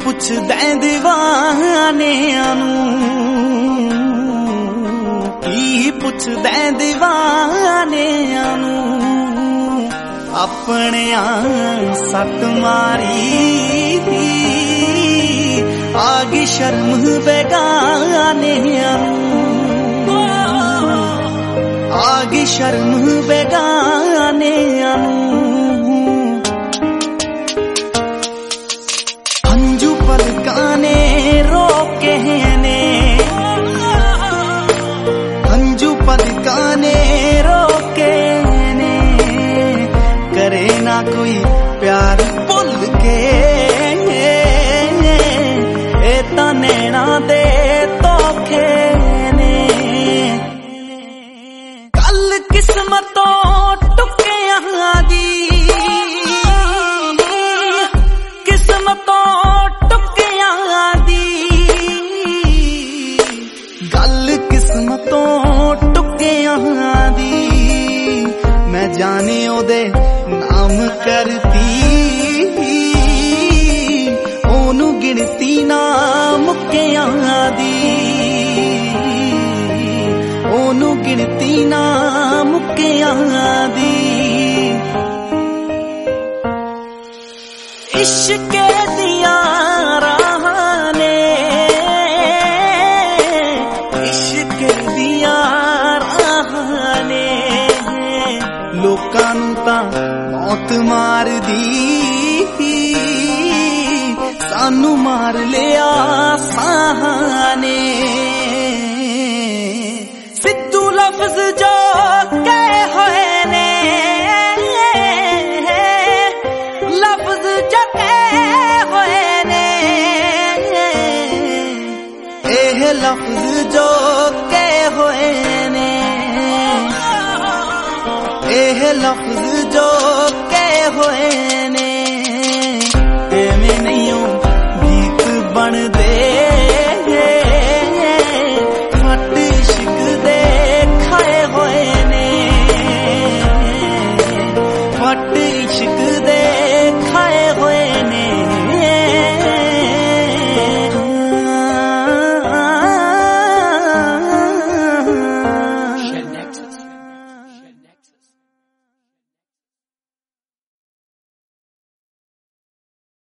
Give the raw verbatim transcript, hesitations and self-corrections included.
पुछदे दीवानियां नूं, की पुछदे दीवानियां नूं, अपने सट मारी आगी शर्म बेगानियां नूं, आगी शर्म बेगानियां नूं। अंजू पलकां ने रोके ने, अंजू पलकां ने रोके ने, करे ना कोई प्यार भुल के, ए तां नैना दे धोखे ने। कल किस्मतों टुकियां दी, किस्मतों टुकियां दी, गल किस्मतों टुकियां दी। मैं जाने ओदे नाम करती, ओनू गिनती ना मुक्कियां दी, ओनू गिनती ना मुक्कियां दी। इश्क दिया राहां ने, इश्क दिया राहां ने, लोकां नूं तां मौत मार दी, सानू मार लिया साहां ने। सिद्धू लफ्ज जो कहे होए ने, लफ्ज जो कहे होए, लफ्ज जो कहे होए ने, एह लफ्ज जो